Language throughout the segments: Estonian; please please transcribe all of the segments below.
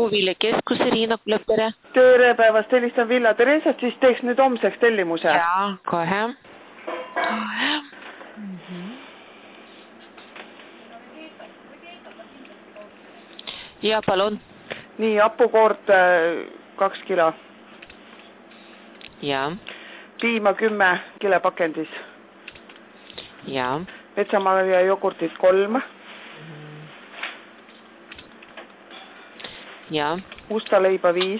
Puuviljakeskuse Riina Kulev, tere. Tere päevast, helistan Villa Teresat, siis teeks nüüd homseks tellimuse. Jaa, kohe. Ja palun. Nii, hapukoort 2 kilo. Jaa. Piima 10 kilepakendis. Jaa. Metsamarja jogurtit 3. Jaa. Musta leiba 5.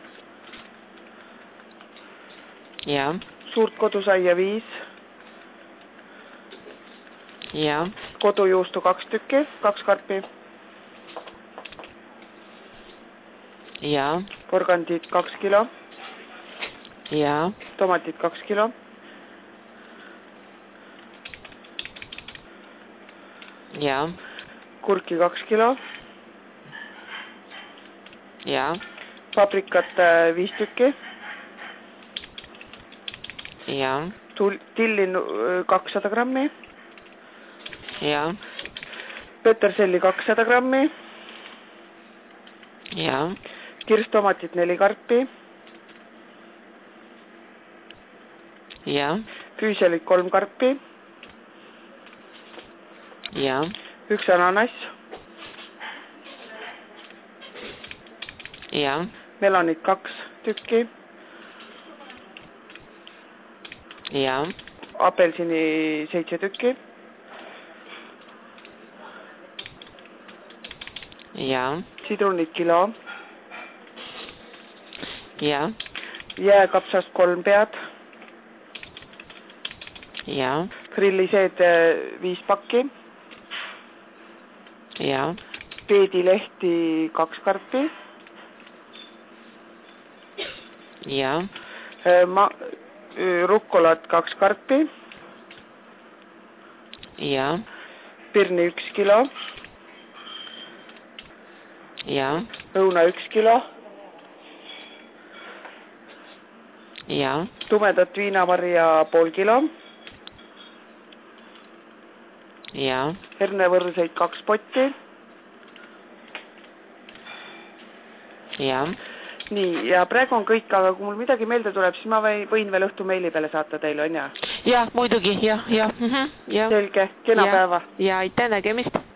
Jaa. Suurt kodusaia 5. Jaa. Kodujuustu 2 tükki, 2 karpi. Jaa. Porgandid 2 kilo. Jaa. Tomatid 2 kilo. Jaa. Kurki 2 kilo. Jaa. Paprikat 5 tükki. Jaa. Tilli 200 grammi. Jaa. Peterselli 200 grammi. Jaa. Kirstomatit 4 karpi. Jaa. Füüsialit 3 karpi. Jaa. 1 ananas. Jaa. Melanit 2 tükki. Jaa. Apelsini 7 tükki. Jaa. Sidrunid kilo. Jaa. Jääkapsast 3 pead. Jaa. Grilliseed 5 pakki. Jaa. Peedilehti 2 karpi. Jaa. Rukkolat 2 karpi. Jaa. Pirni 1 kilo. Jaa. Õuna 1 kilo. Jaa. Tumedat viinamarja pool kilo. Jaa. Hernevõrseid 2 potti. Jaa. Nii, ja praegu on kõik, aga kui mul midagi meelde tuleb, siis ma võin veel õhtu meili peale saata teile, on ja? Jah, muidugi, jah. Selge, kena päeva. Ja aitäh, nägemist.